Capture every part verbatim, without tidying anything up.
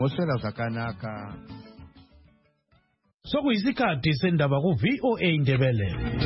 Ngosela zakanaka. Sokuyisikhathi sendaba ku V O A Ndebele.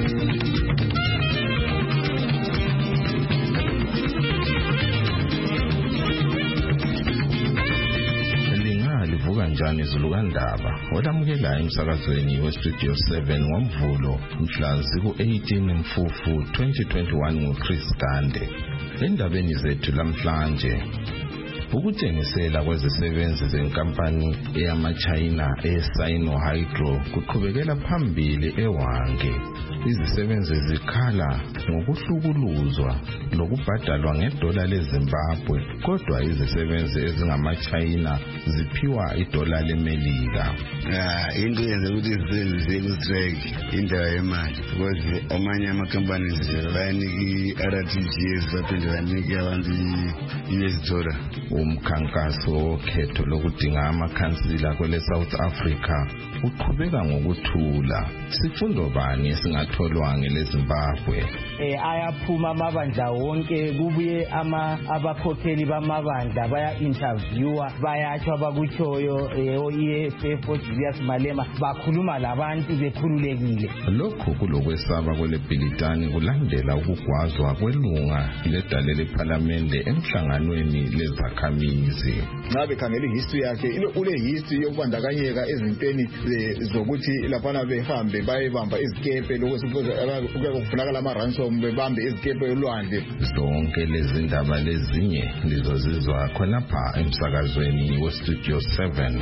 Livuka njani izulukandaba olamukela emsakazweni westudio seven ngoMvulo mhla ziku-eighteen Mfufu twenty twenty-one nguChris Gande. Endabeni zethu lamhlanje ukutshengisela kwezisebenzi zenkampani eyama-China eSino Hydro kuqhubekela phambili eWange. Izisebenzi zikhala ngokuhlukuluzwa lokubhadalwa ngedola leZimbabwe, kodwa izisebenzi ezingama-China ziphiwa idola leMelika. Ah, into yenza ukuthi izisebenzi ziye ku-strike indaba yemali, because amanye ama-companies bayanika i-R T G S baphinde banike abantu i-U S dollar. Umkhankaso wokhetho lokudinga amakhansila kwele South Africa uqhubeka ngokuthula. Sifundo bani esingatholwa ngeleZimbabwe? Eh ayaphuma amabandla wonke, kubuye ama abakhokheli bamabandla baya interviewer, bayatsho abakutshoyo e F F Julius Malema bakhuluma labantu bekhululekile. Lokho kulokwesaba kwele Bhilitani kulandela ukugwazwa kwelunga ledale lePhalamende emhlanganweni lezakhamizi. Nxa bekhangela history yakhe ule history yokubandakanyeka ezintweni zokuthi laphana behambe bayebamba izikepe lokufunakala ama-ransom bebambe izikepe yolwandle. Zonke lezi ndaba lezinye lizozizwa khonapha emsakazweni westudio seven.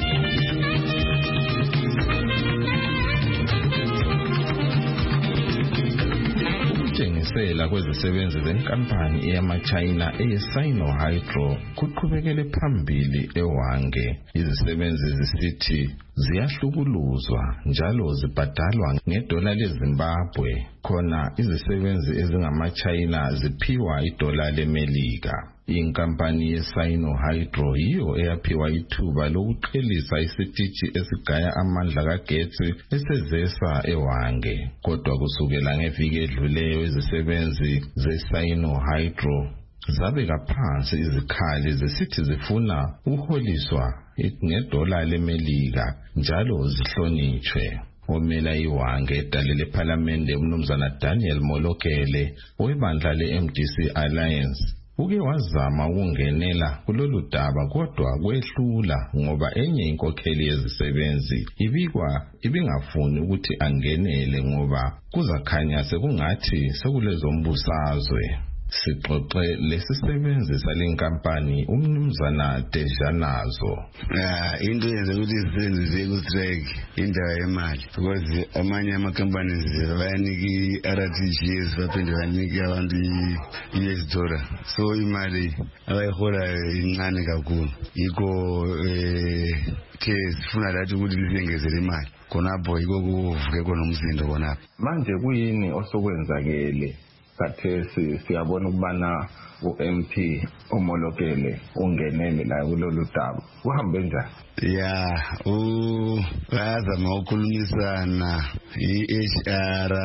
Ukutshengisela kwezisebenzi zenkampani eyama-China eSino Hydro kuqhubekele phambili eWange. Izisebenzi zisithi ziyahlukuluzwa njalo zibhadalwa ngedola leZimbabwe, khona izisebenzi ezingama-China ziphiwa idola leMelika. Inkampani yeSino Hydro yiyo eyaphiwa ithuba lokuqhelisa isitishi esigaya amandla kagetsi esezesa eWange, kodwa kusukela ngeviki edluleyo izisebenzi zeSino Hydro zabeka phansi izikhali zisithi zifuna uholiswa ngedola leMelika njalo zihlonitshwe. Omela iWange edale lePhalamende umnumzana Daniel Molokele webandla le-M D C Alliance uke wazama ukungenela kulolu daba, kodwa kwehlula ngoba enye inkokheli yezisebenzi ibikwa ibingafuni ukuthi angenele ngoba kuzakhanya sekungathi sekulezombusazwe. Sixoxe lesisebenzi salenkampani umnumzana Dejanazo. Ah, into yenza ukuthi izisebenzi ziye ku-strike indaba yemali, because amanye ama-companies bayanika i-R T G S baphinde banike abantu i-U S dollar, so imali abayiholayo incane kakhulu. Yikho eh ke sifuna lathi ukuthi lisengezele imali khonapho, yikho kuvuke khona umsindo khonapho. Manje kuyini osokwenzakele kathesi siyabona ukubana u-M P uMolokele ungenele la kulolu daba, uhambe njani? Ya u bazama ukukhulumisana i-H R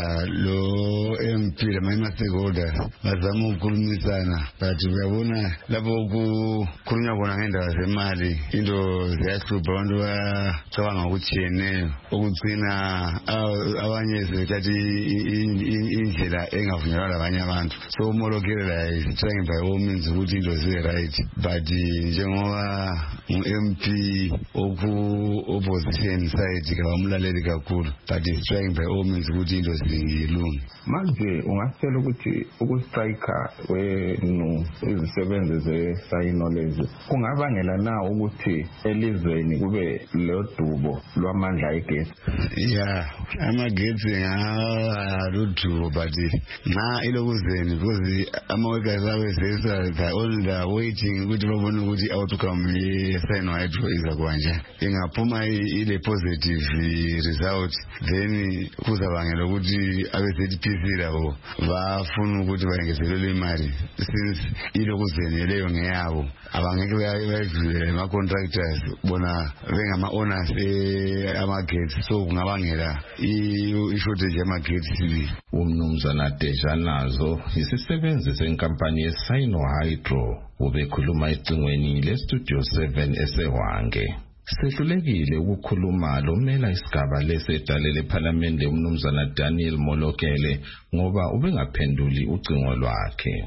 lo M P lama stakeholders bazama ukukhulumisana, but uyabona lapho kukhulunywa khona ngendaba zemali into ziyahlupha, abantu bacabanga ukutshiyeneyo okugcina abanye sebethatha indlela engavunyelwa labanye abantu. So uMolokele la is trying by all means ukuthi into zibe right, but njengoba u-M P oku opposition side kabamlaleli kakhulu, but is trying by all means ukuthi into zilunge. Manje ungasitshela ukuthi ukustrika wenu izisebenzi zeSino lezi kungabangela na ukuthi elizweni kube lodubo lwamandla egesi? Yeah, amagetsi ngaludubo, but na ilokuzeni because ama-workers awezesa by all the waiting ukuthi babone ukuthi outcome yeSino Hydro iza kwanje. Ingaphuma ile positive result, then kuzabangela ukuthi abe-Z P C labo bafuna ukuthi bayengezelele imali, since ilokuzeni leyo ngeyabo abangeke bayidlulela ama-contractors bona bengama-owners amagetsi, so kungabangela i-shortage yamagetsi sibili. Umnumzana Dejanazo isisebenzi senkampani yenkampani yeSino Hydro ubekhuluma ecingweni leStudio seven eseHwange. Sehlulekile ukukhuluma lomela isigaba lesedale leParliament umnumzana Daniel Molokele ngoba ubengaphenduli ucingo lwakhe.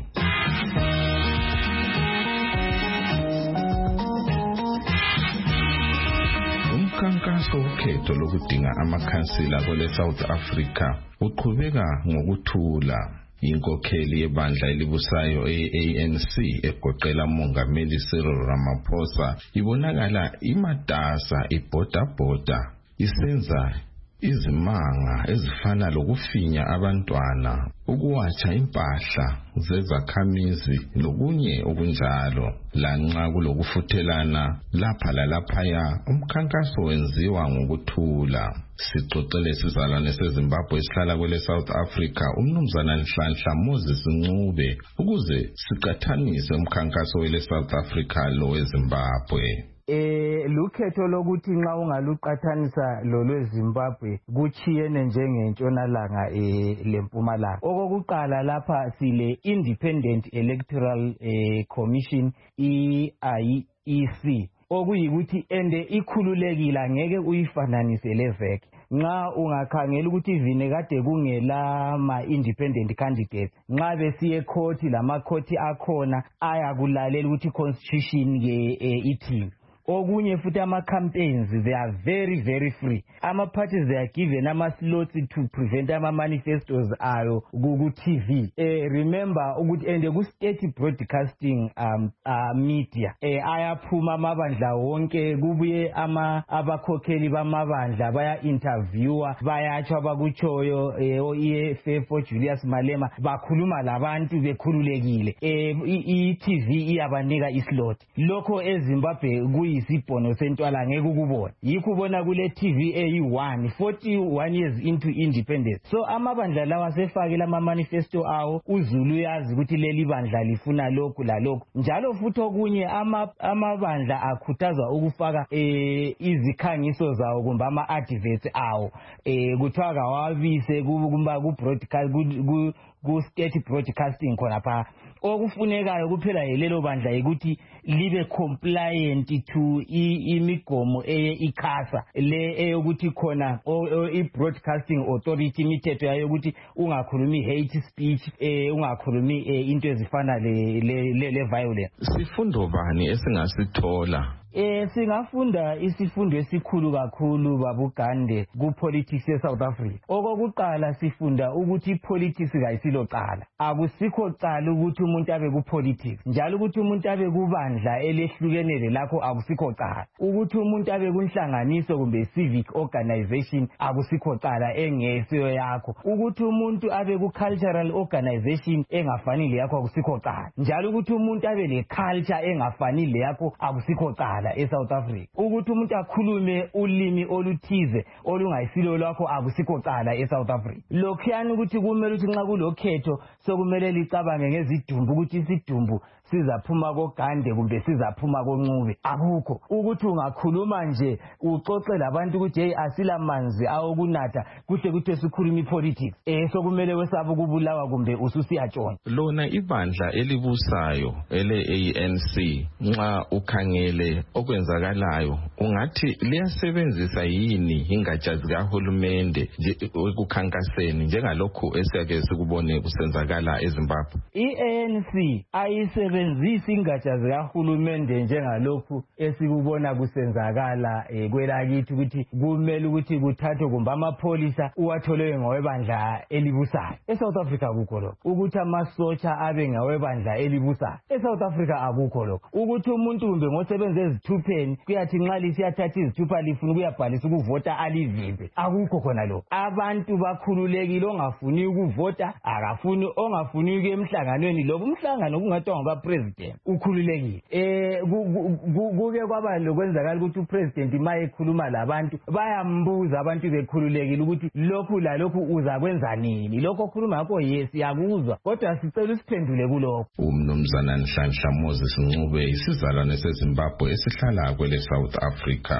Umkhankaso wokhetho lokudinga amakhansila kwele South Africa uqhubeka ngokuthula. Inkokheli yebandla elibusayo e-A N C egoqela uMongameli Cyril Ramaphosa ibonakala imatasa ibhodabhoda isenza izimanga ezifana lokufinya abantwana, ukuwatsha impahla zezakhamizi lokunye okunjalo. Lanxa kulokufuthelana lapha lalaphaya, umkhankaso wenziwa ngokuthula. Sixoxele sizalwane seZimbabwe esihlala kwele South Africa umnumzana Nhlanhla Moses Ncube ukuze siqathanise umkhankaso wele South Africa lo weZimbabwe. Eh lukhetho lokuthi nxa ungaluqathanisa lo lweZimbabwe kuchiyene njengentshonalanga eh lempumalanga. Okokuqala lapha sile Independent Electoral eh, Commission I I E C okuyikuthi ende ikhululekile ngeke uyifananise leveke. Nxa ungakhangela ukuthi ivine kade kungela ma independent candidates nxa besiye court lama court akhona ayakulalela ukuthi constitution ke eh, ithi. Okunye futhi ama campaigns they are very very free. Ama parties they are given ama slots to prevent ama manifestos ayo ku T V. Eh remember ukuthi ende ku state broadcasting um uh, media eh ayaphuma amabandla wonke kubuye ama abakhokheli bamabandla baya interviewer bayatsho abakuchoyo eh o E F F o Julius Malema bakhuluma labantu bekhululekile. Eh I T V iyabanika islot. Lokho eZimbabwe kuyi isibhono sentwala ngeke ukubona. Yikho ubona kule T V eyi one forty-one years into independence. So amabandla lawa sefakela ama manifesto awo uZulu yazi ukuthi leli bandla lifuna lokhu la lokhu. Njalo futhi okunye ama amabandla akhutazwa ukufaka eh izikhangiso zawo kumbe ama adverts awo eh kuthiwa kawabise kumba ku broadcast ku ku state broadcasting khona pha. Okufunekayo kuphela yelelo bandla ukuthi libe compliant to imigomo eye ikhasa le eyokuthi khona i broadcasting authority imithetho yayo ukuthi ungakhulumi hate speech eh ungakhulumi into ezifana le le violence. Sifundo bani esingasithola? Eh singafunda isifundo esikhulu kakhulu babugande ku politics e South Africa. Okokuqala sifunda ukuthi politics kayisilo qala. Akusikho qala ukuthi umuntu abe ku politics. Njalo ukuthi umuntu abe kubandla elehlukenele lakho akusikho qala. Ukuthi umuntu abe kunhlanganiso kumbe civic organization akusikho qala engesiyo yakho. Ukuthi umuntu abe ku cultural organization engafanile yakho akusikho qala. Njalo ukuthi umuntu abe le culture engafanile yakho akusikho qala e South Africa. Ukuthi umuntu akhulume ulimi oluthize olungayisilo lwakho akusikho qala e South Africa. Lokhuyani ukuthi kumele ukuthi nxa kulokhetho sokumele licabange ngezidumbu ukuthi isidumbu sizaphuma koGande kumbe sizaphuma koNcube. Akukho ukuthi ungakhuluma nje uxoxe labantu ukuthi hey asila manzi awokunatha kuhle ukuthi sikhuluma ipolitics eh sokumele wesaba ukubulawa kumbe ususiyatshona. Lona ibandla elibusayo ele A N C nxa ukhangele okwenzakalayo ungathi liyasebenzisa yini ingatsha zikahulumende ekukhankaseni njengalokho esiyake sikubone kusenzakala eZimbabwe? I A N C ayisebenzisa ingatsha zikahulumende njengalokho esikubona kusenzakala kwelakithi ukuthi kumele ukuthi kuthathwe kumbe amapholisa uwathole ngowebandla elibusayo. eSouth Africa akukho lokho. Ukuthi amasotsha abe ngowebandla elibusayo eSouth Africa akukho lokho. Ukuthi umuntu kumbe ngosebenza ezithupheni kuyathi nxa lisiyathatha izithupha lifuna ukuyabhalisa ukuvota alivimbe. Akukho khona lokho. Abantu bakhululekile ongafuni ukuvota akafuni ongafuni ukuya emhlanganweni lobo umhlangano kungathi ngoba president ukhululekile. Eh kuke kwaba lokwenzakala ukuthi upresident maye ekhuluma labantu bayambuza abantu bekhululekile ukuthi lokhu la lokhu uzakwenza nini. Lokho okhuluma ngakho yes yakuzwa kodwa sicela usiphendule kulokho. Umnumzana Nhlanhla Moses Ncube isizalwane seZimbabwe esihlala kwele South Africa.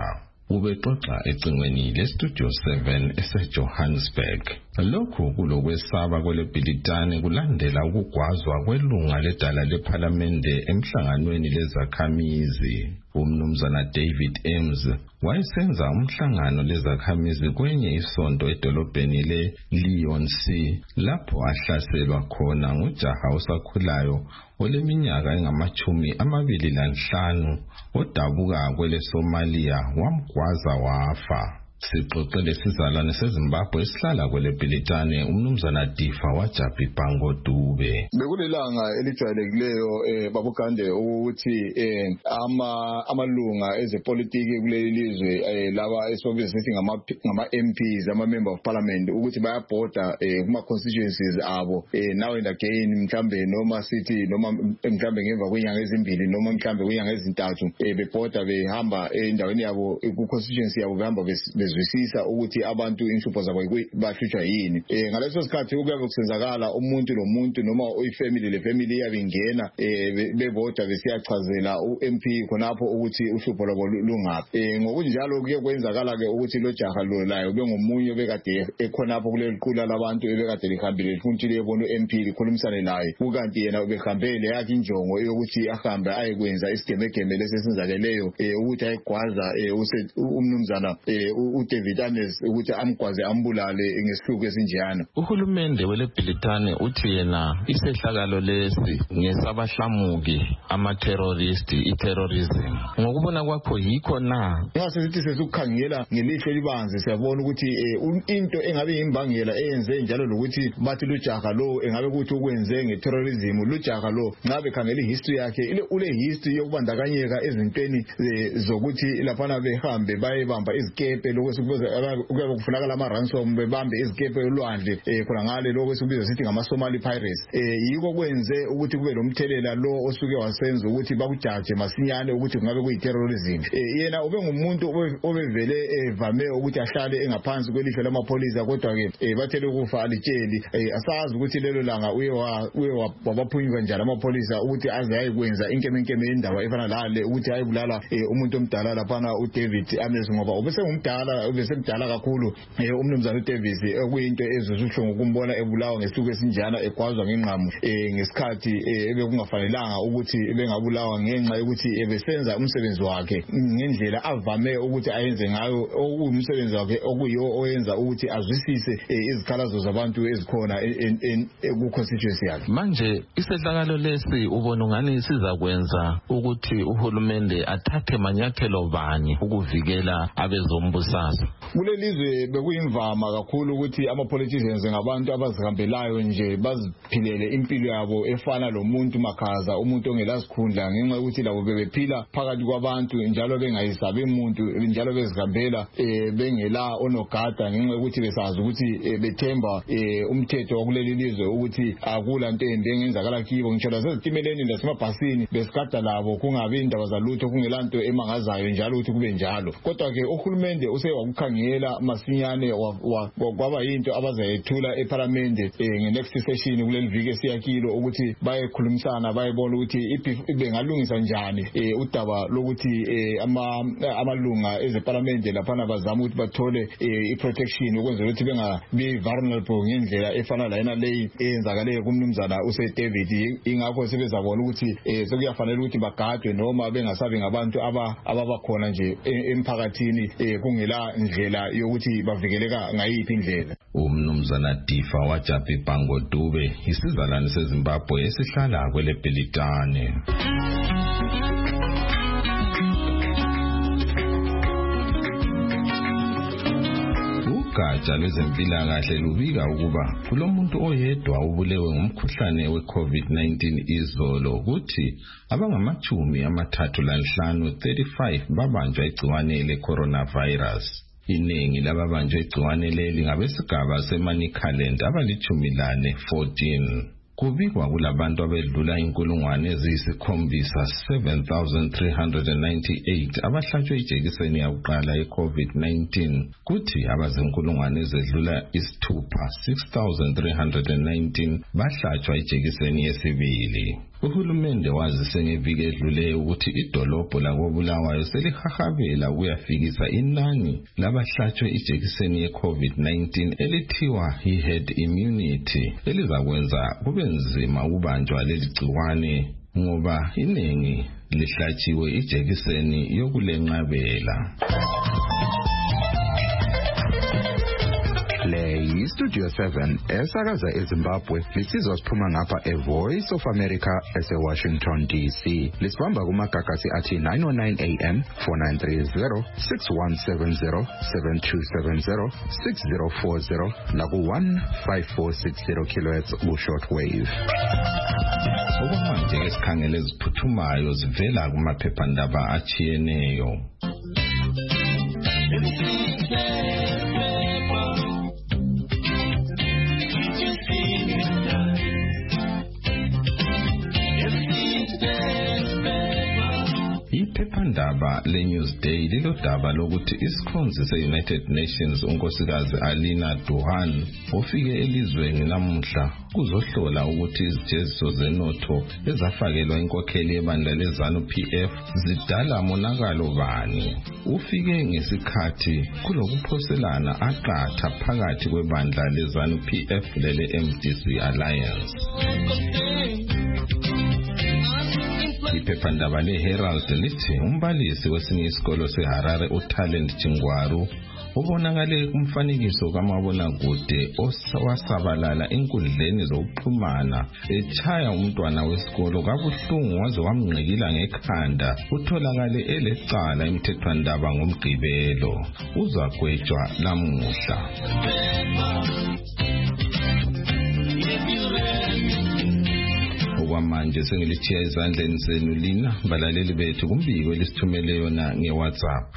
ubexoxa ecingweni lestudio seven eseJohannesburg. Lokhu kulokwesaba kwelebhilitane kulandela ukugwazwa kwelunga ledala lephalamende emhlanganweni lezakhamizi. Umnumzana David Ames wayesenza umhlangano lezakhamizi kwenye isonto edolobheni le-Leon C lapho ahlaselwa khona ngujaha osakhulayo oleminyaka engamachumi amabili lanhlanu odabuka kwele Somalia wamgwaza wafa. Sixoxele sizalwane seZimbabwe esihlala kwele Bhilitane umnumzana Difa waJabi Bhango Dube. Bekulelanga elijwayelekileyo eh babugande ukuthi eh ama amalunga ezepolitiki kuleli lizwe eh laba esobisithi ngama ngama M Ps ama member of parliament ukuthi bayabhoda eh kuma constituencies abo eh now and again mhlambe noma city noma mhlambe ngemva kwenyanga ezimbili noma mhlambe kwenyanga ezintathu eh bebhoda behamba endaweni yabo ku constituency yabo behamba bezwisisa ukuthi abantu inhlupho zabo bahlutshwa yini. Eh ngaleso sikhathi ukuyabe kusenzakala umuntu lomuntu noma uyifamily le family yabingena eh bebhoda besiyachazela uM P khonapho ukuthi uhlupho lwabo lungaphi. Eh ngokunjalo kuye kwenzakala ke ukuthi lo jaha lo layo bengomunye bekade ekhonapho kuleli qula labantu ebekade lihambile futhi lebona uM P likhulumisane naye ukanti yena ubehambele yakhe injongo yokuthi ahambe ayekwenza isigemegeme lesenzakeleyo eh ukuthi ayigwaza eh umnumzana eh uDavid Ames ukuthi amgwaze ambulale ngesihluku esinjana. Uhulumende welebhilitane uthi yena isehlakalo lesi ngesabahlamuki ama-terrorist i-terrorism. Ngokubona kwakho yikho na? Ngase sithi sesikhangela ngelihlo libanzi siyabona ukuthi into engabe imbangela eyenze njalo lokuthi bathi lujaha lo engabe ukuthi ukwenze ngeterrorism lujaha lo ngabe khangela ihistory yakhe ile ule history yokubandakanyeka ezintweni zokuthi laphana behambe bayebamba izikepe lokwesikubiza ukuba kufunakala ama ransom bebambe izikepe olwandle eh khona ngale lokwesikubiza sithi ngama Somali pirates eh yiko kwenze ukuthi kube lomthelela lo osuke wasenza ukuthi bakujaje masinyane ukuthi kungabe kuyiterrorism. Eh yena ube ngumuntu obevele evame ukuthi ahlale engaphansi kwelihlo lamapolisa kodwa ke eh bathele ukufa alitsheli eh asazi ukuthi lelo langa uye wa uye wabaphunyuka njalo amapolisa ukuthi aze ayikwenza inkemenkeme indaba efana lale ukuthi ayibulala umuntu omdala laphana uDavid Ames ngoba ubese ngumdala ubese mdala kakhulu eh umnumzana uDavis okuyinto ezozuhlungu ukumbona ebulawa ngesihluku esinjana egwazwa ngenqamu eh ngesikhathi ebekungafanelanga ukuthi ebengabulawa ngenxa yokuthi ebesenza umsebenzi wakhe ngendlela avame ukuthi ayenze ngayo okuyumsebenzi wakhe okuyiwo oyenza ukuthi azwisise izikhalazo zabantu ezikhona ku constituency yakhe. Manje isehlakalo lesi ubona ngani sizakwenza ukuthi uhulumende athathe manyathelo bani ukuvikela abezombusazwe? Kulelizwe bekuyimvama kakhulu ukuthi ama politicians ngabantu abazihambelayo nje baziphilele impilo yabo efana lomuntu makhaza umuntu ongelasikhundla ngenxa ukuthi labo bebephila phakathi kwabantu njalo bengayisabi umuntu njalo bezihambela eh bengela onogada ngenxa ukuthi besazi ukuthi bethemba umthetho wakuleli lizwe ukuthi akula nto embi engenzakala kibo ngitsho lasezitimeleni lasemabhasini besigada labo kungabi indaba zalutho kungelanto emangazayo njalo ukuthi kube njalo. Kodwa ke uhulumende usewakukhangela masinyane kwaba into abazayethula eParliament nge next session kuleli viki esiyakilo ukuthi bayekhulumisana bayebona ukuthi bengalungisa njani udaba lokuthi ama amalunga ezeParliament laphana bazama ukuthi bathole iprotection ukwenza ukuthi bengabi vulnerable ngendlela efana lana leyi eyenzakaleyo kumnumzana useDavid. Ingakho sebezabona ukuthi sekuyafanele ukuthi bagadwe noma bengasabi ngabantu aba ababakhona nje emphakathini kungela ndlela yokuthi bavikeleka ngayiphi indlela. Umnumzana Difa waJabi Bhango Dube isizalwane seZimbabwe esihlala kwele Bhilitane. Ugatsha lwezempilakahle lubika ukuba kulomuntu oyedwa ubulewe ngumkhuhlane we-COVID nineteen izolo ukuthi abangamachumi amathathu lanhlanu thirty-five babanjwa igciwane le-coronavirus. Iningi lababanjwe igciwane leli ngabesigaba seManicaland abalichumi lane fourteen. Kubikwa kulabantu abedlula inkulungwane eziyisikhombisa seven thousand three hundred ninety-eight abahlatshwe ijekiseni yakuqala ye-COVID nineteen kuthi abazinkulungwane ezedlula isithupha six thousand three hundred nineteen bahlatshwa ijekiseni yesibili. Uhulumende wazise ngeviki edlule ukuthi idolobho lakoBulawayo selihahabela ukuyafikisa inani labahlatshwe ijekiseni ye-COVID nineteen elithiwa i-herd immunity elizakwenza kube nzima ukubanjwa leli gciwane ngoba iningi lihlatshiwe ijekiseni yokulenqabela. Le Studio seven esakaza eZimbabwe lisizwa siphuma ngapha eVoice of America ese-Washington D C. Lisibamba kumagagasi athi nine oh nine A M, four nine three zero, six one seven zero, seven two seven zero, six zero four zero naku one five four six zero kilohertz ku-shortwave. Okwamanje esikhangele eziphuthumayo zivela kumaphephandaba achiyeneyo. Iphephandaba le-Newsday lilodaba lokuthi isikhonzi se-United Nations unkosikazi Alina Duhan ofike elizweni namuhla kuzohlola ukuthi izijeziso zenotho ezafakelwa inkokheli yebandla leZANU P F zidala monakalo bani. Ufike ngesikhathi kulokuphoselana aqatha phakathi kwebandla leZANU P F lele-M D C Alliance. Iphephandaba le-Herald lithi umbalisi wesinye isikolo seHarare uTalent Chingwaru ubonakale kumfanekiso kamabonakude osawasabalala enkundleni zokuxhumana echaya umntwana wesikolo kabuhlungu waze wamngqikila ngekhanda. Utholakale elecala emthethwandaba ngomgqibelo. Uzagwetshwa lamuhla. Okwamanje sengilithiya ezandleni zenu lina balaleli bethu kumbiko elisithumele yona ngeWhatsApp.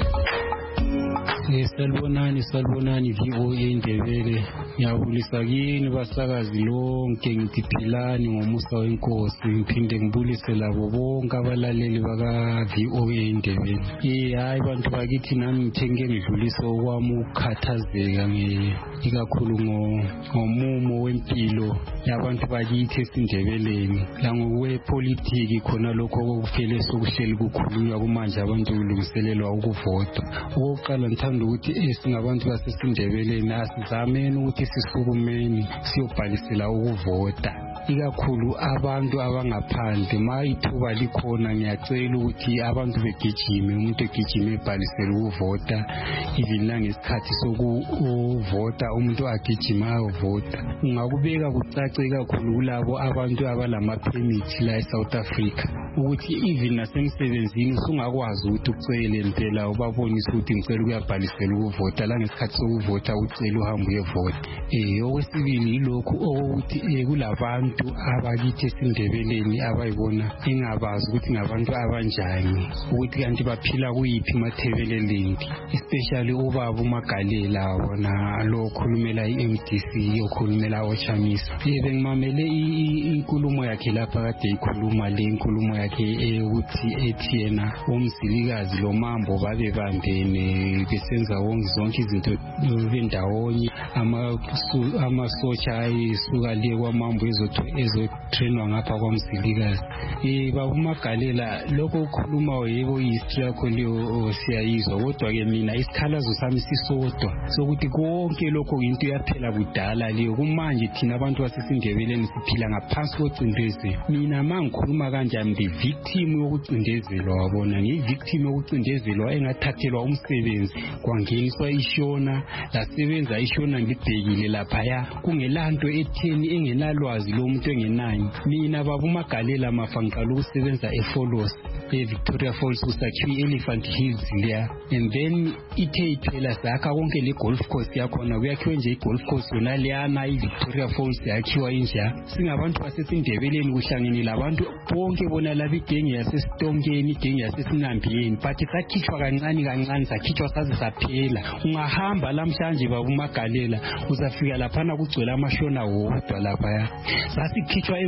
Salibonani salibonani V O A Indebele, ngiyabulisa kini basakazi lonke, ngithi philani ngomusa wenkosi, ngiphinde ngibulise labo bonke abalaleli baka V O A Indebele. Eh hayi bantu bakithi nami ngithenge ngidlulise okwami ukukhathazeka ikakhulu ngomumo wempilo yabantu bakithi esindebeleni langokwepolitiki khona lokho okufele sokuhleli kukhulunywa kumanje abantu kulungiselelwa ukuvota. Okokuqala ngithanda ukuthi esingabantu basesindebeleni asizameni ukuthi sisukumeni siyobhalisela ukuvota, ikakhulu abantu abangaphandle. Ma ithuba likhona ngiyacela ukuthi abantu begijime, umuntu egijime ebhalisela ukuvota, even nangesikhathi sokuvota umuntu agijima ayovota. Ungakubeka kucace kakhulu kulabo abantu abalama-permit la eSouth Africa ukuthi even nasemsebenzini sungakwazi ukuthi ucele impela ubabonise ukuthi ngicela ukuyabhalisela ukuvota la ngesikhathi sokuvota ucela uhambe uyevota. Eh okwesibili yilokhu ukuthi kulabantu abakithi esindebeleni abayibona ingabazi ukuthi ngabantu abanjani, ukuthi kanti baphila kuyiphi mathebeleleni, especially ubaba uMagalela wona lo okhulumela i-M D C okhulumela oChamisa. Bengimamele inkulumo yakhe lapha kade ikhuluma le inkulumo yakhe ukuthi ethi yena umzilikazi lo mambo babe bambene besenza zonke izinto bendawonye, amasotsha ayisuka le kwamambo ezotrainwa ngapha kwamzilikazi. Eh baba uMagalela lokho ukhuluma yebo history yakho leyo siyayizwa, kodwa ke mina isikhalazo sami sisodwa sokuthi konke lokho into yaphela kudala leyo. Kumanje thina abantu basesindebeleni siphila ngaphansi kocindezelo. Mina mangikhuluma kanjani ndi victim yokucindezelwa, wabona ngi victim yokucindezelwa engathathelwa umsebenzi kwangeniswa ishona lasebenza ishona ngibhekile lapha ya kungelanto etheni engenalwazi lomuntu engenayo. Mina baba uMagalela mafa ngiqala ukusebenza eFolos eVictoria Falls usakhiwe Elephant Hills leya, and then ithe iphela sakha konke le golf course yakhona kuyakhiwe nje igolf course yona leyana iVictoria Falls yakhiwa inja. Singabantu basesindebeleni kuhlangene labantu bonke bona laba igenge yasesitonkeni igenge yasesinambiyeni, but sakhitshwa kancane kancane sakhitshwa saze saphela. Ungahamba lamhlanje baba uMagalela uzafika laphana kugcwele amashona wodwa lapha ya. Sasikhitshwa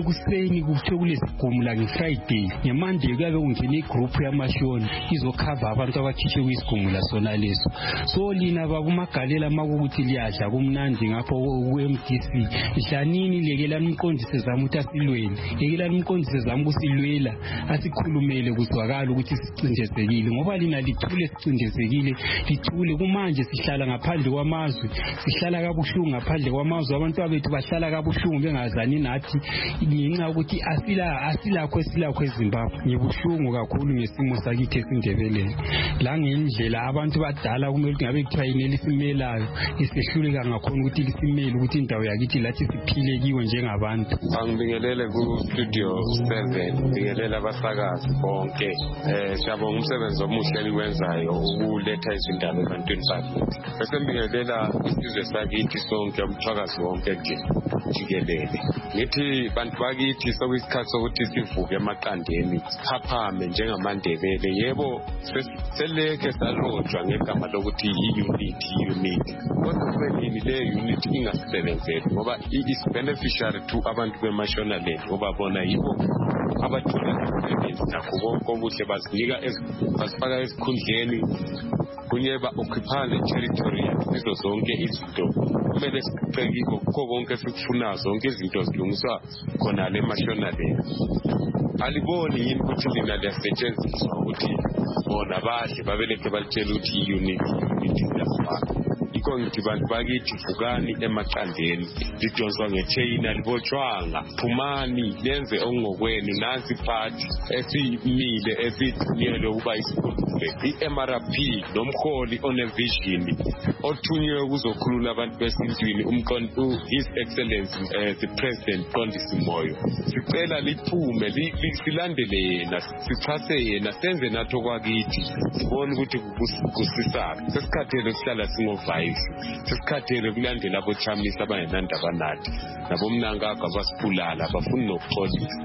kuseni kuthiwe kulesigumula ngeFriday ngeMonday kuyabe kungena igroup yamashoni izokhava abantu abakhishwe kwisigumula sona leso. So lina bakumagalela makukuthi liyadla kumnandi ngapho ku-M D C ihlanini lekelani umqondisi zama ukuthi asilweni lekelani umqondisi zama ukusilwela asikhulumele kuzwakala ukuthi sicindezelekile ngoba lina lithule sicindezelekile lithule kumanje sihlala ngaphandle kwamazwe sihlala kabuhlungu ngaphandle kwamazwe abantu abethu bahlala kabuhlungu bengazani nathi ngenxa ukuthi asila asilakho esilakho eZimbabwe ngibuhlungu kakhulu ngesimo sakithi esindebeleni la ngendlela abantu badala kumele ukuthi ngabe kuthiwa yineli simelayo isehluleka ngakhona ukuthi lisimele ukuthi indawo yakithi lathi siphile kiwo njengabantu. Angibingelele ku studio seven ngibingelela abasakazi bonke eh siyabonga umsebenzi omuhle eliwenzayo ukuletha izindaba ebantwini bakithi. Bese ngibingelela isizwe sakithi sonke umthakazi wonke nje jikelele. Ngithi bantu bakithi sokuyisikhathi sokuthi sivuke emaqandeni siphaphame njengamandebele. Yebo seleke salotshwa ngegama lokuthi i-unity unity kodwa kwenini le unity ingasebenzeli ngoba is beneficiary to abantu bemashonaland ngoba bona yibo abathola umsebenzi nakho konke obuhle bazinika basifaka esikhundleni kunye ba-occupane territory izo zonke izinto kumele siqekiko kukho konke sikufunayo zonke izinto zilungiswa khona le mashonaland. Aliboni yini ukuthi lina liyasetshenziswa ukuthi bona badle babeleke balitshela ukuthi i-unity unity yasifaka. Iko ngithi bantu bakithi vukani emaqandeni lidonswa ngecheyina libotshwanga phumani lenze ongokwenu nansi phathi esimile esithunyelwe ukuba isikhulule i-M R P nomholi onevision othunywe ukuzokhulula abantu besintwini umqondo His Excellency uh, the President Mqondisi Moyo. Sicela liphume silandele yena sichase yena senze natho kwakithi sibone ukuthi kusisaphi sesikhathele sihlala singovayi sesikhathele kulandela abochamisa abangenandaba nathi nabomnangagwa abasibulala abafuni nokuxolisa.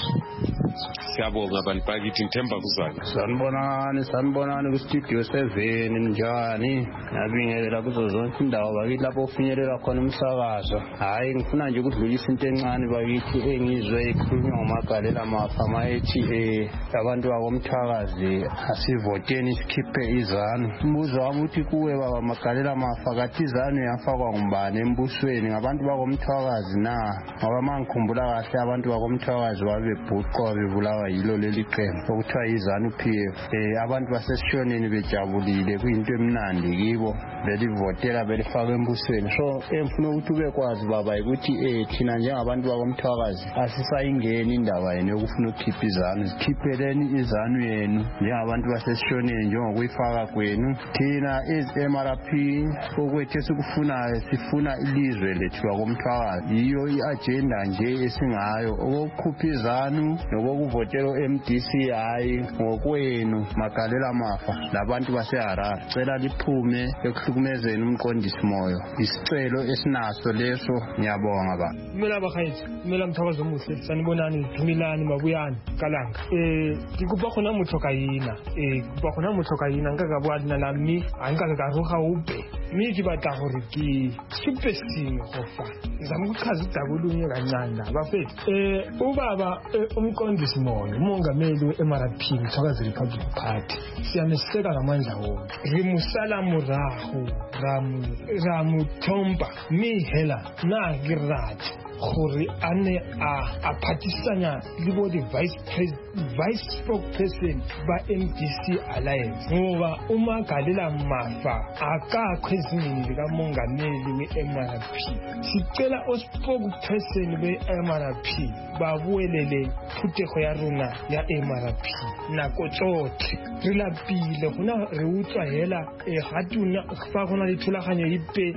Siyabonga abantu bakithi ngithemba kuzwana. Sanibonani sanibonani ku studio seven njani ngiyabingelela kuzo zonke indawo bakithi lapho ufinyelela khona umsakazo. Hayi ngifuna nje ukudlulisa into encane bakithi engizwe ikhulunywa ngomagalela mafa mayethi eh abantu bakomthakazi asivoteni sikhiphe izanu. Umbuzo wami uthi kuwe baba magalela mafa kathi izanu yafakwa ngubani embusweni ngabantu bakomthakazi na ngoba mangikhumbula kahle abantu bakomthakazi babebhuqwa bebulawa yilo leli qembu okuthiwa izanu P F. Eh abantu basesishoneni bejabulile kuyinto emnandi kibo belivotela belifaka embusweni. So emfuna ukuthi ubekwazi baba ukuthi eh thina njengabantu bakomthakazi asisayingeni indaba yenu yokufuna ukukhipha izanu. Sikhipheleni izanu yenu njengabantu basesishoneni njengokuyifaka kwenu. Thina iz-M R P okwethu esikufunayo sifuna ilizwe lethu lakomthakazi yiyo i-agenda nje esingayo okukhupha izanu nokuvotela M D C hayi ngokwenu magalela mafa labantu baseHarare. Cela liphume ekuhlukumezeni umqondisi Moyo. Isicelo esinaso leso ngiyabonga ba. Kumela bakhayithi kumela mthakazi omuhle sanibonani Thumilani Mabuyani Kalanga. Eh ngikuba khona mutho kayina eh kuba khona mutho kayina ngakabwadi nalami angaka karuha ube miki batla hore ke super sing hofa ngizamuchaza idabulunye kancane bafethu. Eh ubaba umqondisi Moyo umongameli we-M R P Mthakazi Republic Party siyameseka ngamandla wonke. Ngimusalamu rahu ramu ramu thomba mi hela na girati gore ane a a partisanya le bo the vice president vice spokesperson ba M D C Alliance ngoba uma galela mafa akakhwezini lika mongameli we-M R P. Sicela o spokesperson be-M R P babuelele phutego ya rona ya M R P nako tsotlhe re lapile gona re utswa hela e gatuna fa gona le thulaganyo ipe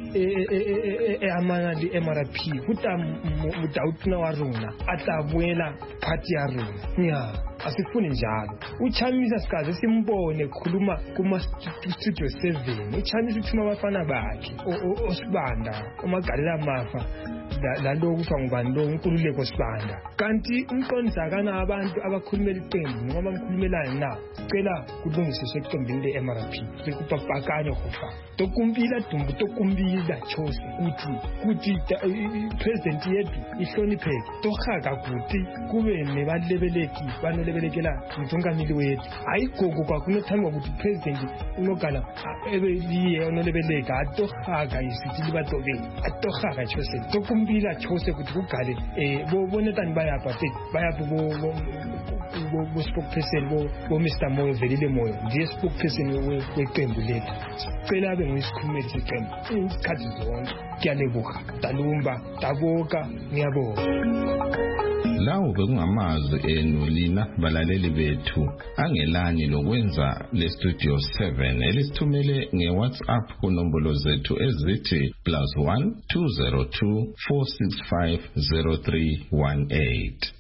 e amana le M R P futa mutautuna wa rona atla buela party ya rona nya asifuni njalo. Uchamisa sikaze simbone khuluma kuma studio seven uchamisa uthuma abafana bakhe osibanda umagalela mafa la lo kuthiwa ngubani lo unkululeko sibanda kanti umqondisi akana abantu abakhulumela iqembu noma amkhulumelayo na cela kulungiswe iqembini le-M R P sekupapakanye hofa tokumbila dumbu tokumbila chose kuthi kuthi president yethu ihlonipheke tohaga kuti kube nebalebeleki banelebelekela umthungameli wethu ayigogo kwakunothandwa ukuthi president unogala ebeliye onolebeleka atohaga isithi libatobe atohaga chose tokumbila chose ukuthi kugale eh bonetani bayapha bayapha bo bo spokesperson bo bo Mister Moyo velile Moyo ndiye spokesperson weqembu lethu sicela abe nguyisikhulumeli seqembu isikhathi zonke kuyalebuka talumba taboka ngiyabonga. Lawo bekungamazwi enu lina balaleli bethu angelani lokwenza le studio seven elisithumele ngeWhatsApp kunombolo zethu ezithi plus one two zero two four six five zero three one eight.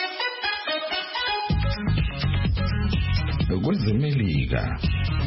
Kwezemelika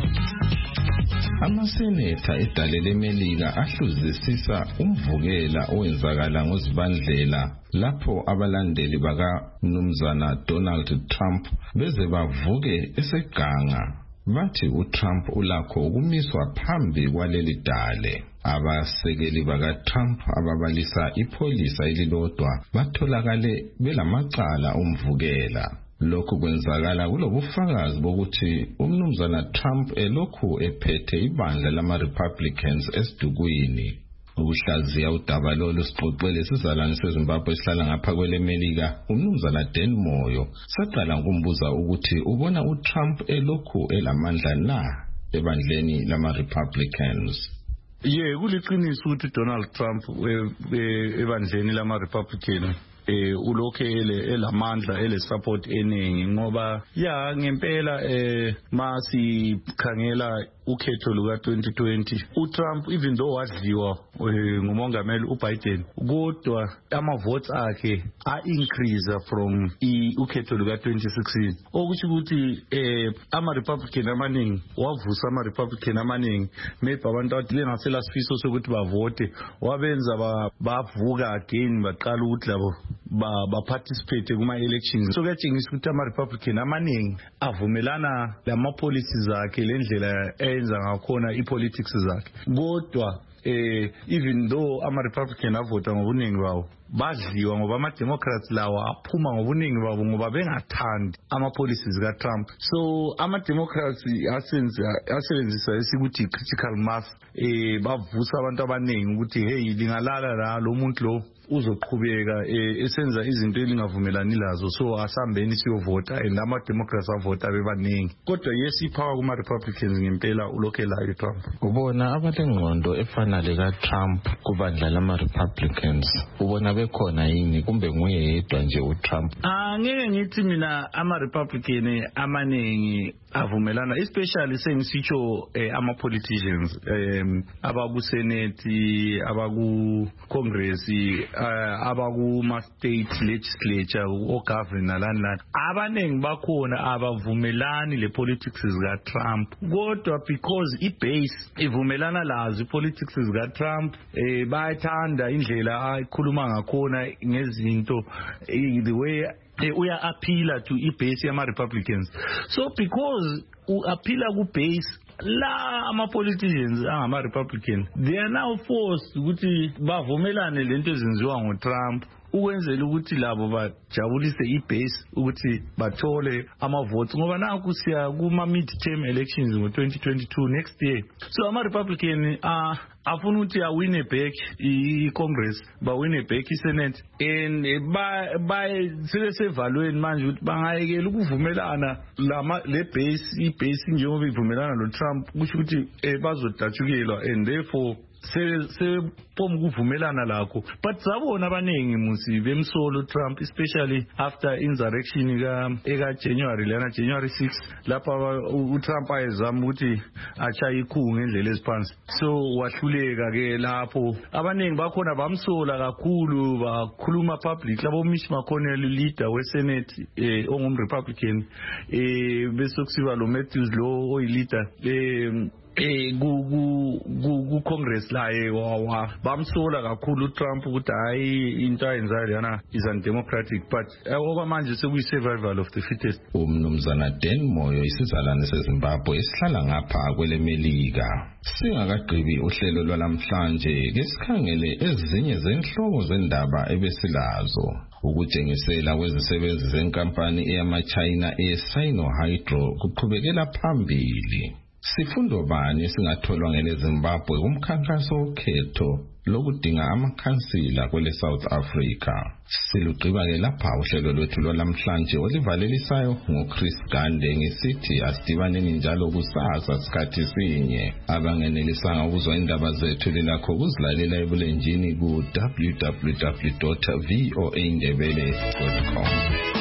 amasenetha edalele eMelika ahluzisisa umvukela owenzakala ngozibandlela lapho abalandeli baka Mnumzana Donald Trump beze bavuke eseganga bathi uTrump ulakho ukumiswa phambi kwaleli dale. Abasekeli baka Trump ababalisa ipolisa elilodwa batholakale belamacala umvukela. Lokhu kwenzakala kulobufakazi bokuthi uMnumzana Trump elokhu ephethe ibandla lama Republicans esidukwini. Ukuhlaziya udaba lolu sixoxele sizalwane seZimbabwe esihlala ngapha kweleMelika uMnumzana Dan Moyo saqala ngokumbuza ukuthi ubona uTrump elokhu elamandla na ebandleni lama Republicans. Ye kuliqiniso ukuthi Donald Trump ebandleni lama Republican eh ulokele elamandla ele support eningi ngoba ya ngempela eh masi khangela ukhetho luka twenty twenty uTrump even though wadliwa ngumongameli uBiden kodwa ama votes akhe a increase from ukhetho luka twenty sixteen okuthi ukuthi eh ama Republican amaningi wavusa ama Republican amaningi maybe abantu athi ngasela sifiso sokuthi bavote wabenza bavuka again baqala ukuthi labo ba ba participate kuma elections so kuyatshengisa ukuthi ama Republican amaningi avumelana lama policies akhe lendlela enza ngakhona ipolitics zakhe kodwa eh even though ama Republican avota ngobuningi bawo badliwa ngoba ama Democrats lawa aphuma ngobuningi babo ngoba bengathandi ama policies ka Trump so ama Democrats asenza asebenzisa esikuthi critical mass eh bavusa abantu abaningi ukuthi hey lingalala la lo muntu lo uzoqhubeka esenza izinto elingavumelani lazo so asambeni siyovota lama Democrats avota bebaningi kodwa yesipower kuma Republicans ngempela ulokelayo Trump. Ubona abalengqondo efana leka Trump kubandla lama Republicans ubona bekhona yini kumbe nguye yedwa nje uTrump? Ah ngeke ngithi mina ama Republican amaningi avumelana especially sengisitsho eh, ama politicians eh, abaku Senate abaku Congress uh, abaku ma state legislature o governor lan lan abaningi bakhona abavumelani le politics zika Trump kodwa because I base ivumelana lazo politics zika Trump eh bayathanda indlela ayikhuluma ngakhona ngezinto the way uya appeal to i-base yama Republicans so because u appeal ku base la ama politicians angama Republican they are now forced ukuthi bavumelane lento ezenziwa ngoTrump ukwenzela ukuthi labo bajabulise i-base ukuthi bathole ama votes ngoba naku siya kuma mid-term elections ngo twenty twenty-two next year so ama Republican ah afuna ukuthi awine back i-Congress ba wine back i-Senate and ba ba sesevalweni manje ukuthi bangayekela ukuvumelana lama le base i-base njengoba ivumelana lo Trump kusho ukuthi bazodatshukelwa and therefore se se pom kuvumelana lakho but sabona abaningi musi bemsolo Trump especially after insurrection ka eka January lana January sixth lapha uTrump ayezama ukuthi acha ikhulu ngendlela eziphansi so wahluleka ke lapho abaningi bakhona bamsola kakhulu bakhuluma public labo Mitch McConnell leader we Senate eh ongum Republican eh bese kusiba lo Matthews lo oyi leader eh eh ku ku Congress laye wawa bamsola kakhulu uTrump ukuthi hayi into ayenzayo lana is undemocratic, but okwamanje sekuyi survival of the fittest. Umnumzana Dan Moyo isizalwane seZimbabwe esihlala ngapha kwelemelika. Singakagqibi uhlelo lwalamhlanje ke sikhangele ezinye zenhloko zendaba ebesilazo. Ukujengisela kwezisebenzi zenkampani eyama-China e-Sinohydro kuqhubekela phambili. Sifundo bani esingatholwa ngele Zimbabwe kumkhankaso wokhetho lokudinga amakhansila kwele South Africa? Silugqiba ke lapha uhlelo lwethu lwalamhlanje olivalelisayo ngoChris Gande ngesithi asidibaneni njalo kusasa sikhathi sinye. Abangenelisanga ukuzwa indaba zethu lilakho kuzilalela ebulenjini ku w w w dot v o a ndebele dot com.